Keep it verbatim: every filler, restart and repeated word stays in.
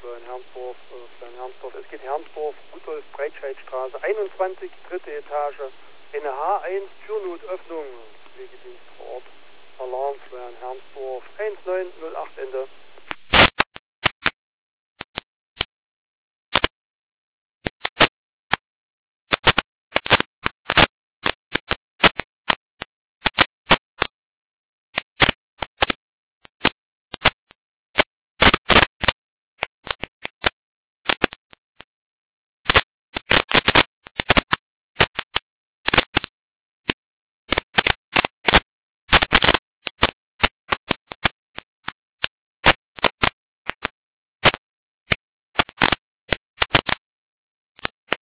Florian-Hermsdorf, äh, Florian-Hermsdorf. Es geht Hermsdorf, Rudolf Breitscheidstraße, einundzwanzig, dritte Etage, eine H eins, Türnotöffnung, Pflegedienst vor Ort, Alarm, Florian-Hermsdorf, eins neun null acht Ende.